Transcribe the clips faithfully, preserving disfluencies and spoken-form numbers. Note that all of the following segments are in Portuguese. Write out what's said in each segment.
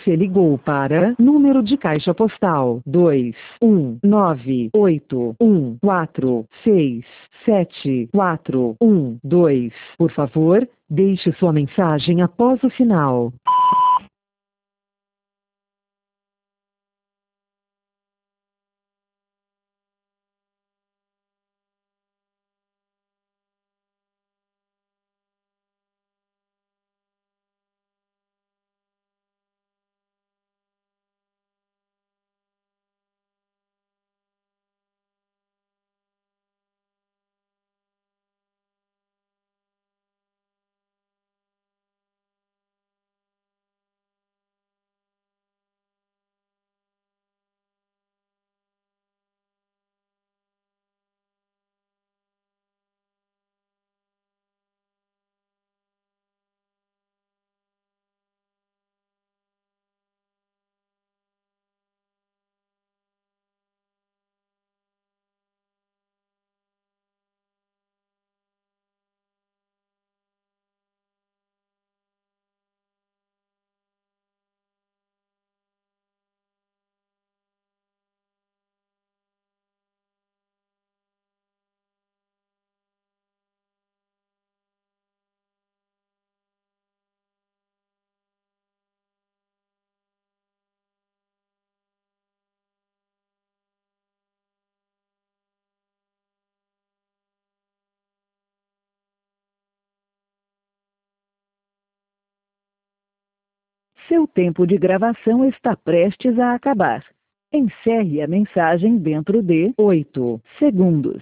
Você ligou para número de caixa postal dois um nove oito um quatro seis sete quatro um dois. Por favor, deixe sua mensagem após o sinal. Seu tempo de gravação está prestes a acabar. Encerre a mensagem dentro de oito segundos.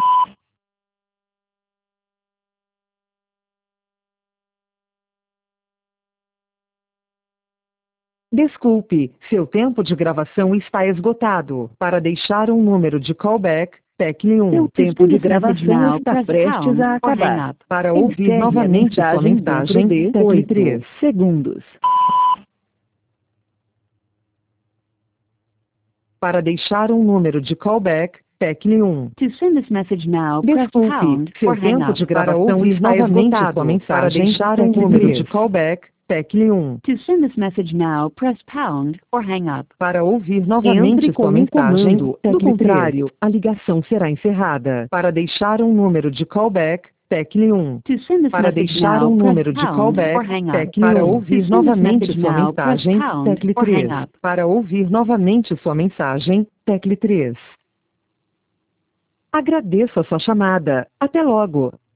Desculpe, seu tempo de gravação está esgotado. Para deixar um número de callback, tecle um. Seu tempo de gravação está prestes a acabar. Para ouvir novamente sua mensagem, tecle três segundos. Para deixar um número de callback, tecle um. To send this message now, press pound Desculpe, seu or hang tempo up. de gravação está esgotado. Sua mensagem, para deixar um número de callback, tecle um. To send this message now, press pound or hang up. Para ouvir novamente Entre sua com um mensagem, comando, do tecle contrário, a ligação será encerrada. Para deixar um número de callback, tecle um. To send this Para message deixar now, um press número de pound callback, or hang up. tecle para To ouvir send this novamente message sua now, press mensagem, pound tecle or hang três. up. Para ouvir novamente sua mensagem, tecle três. Agradeço a sua chamada. Até logo.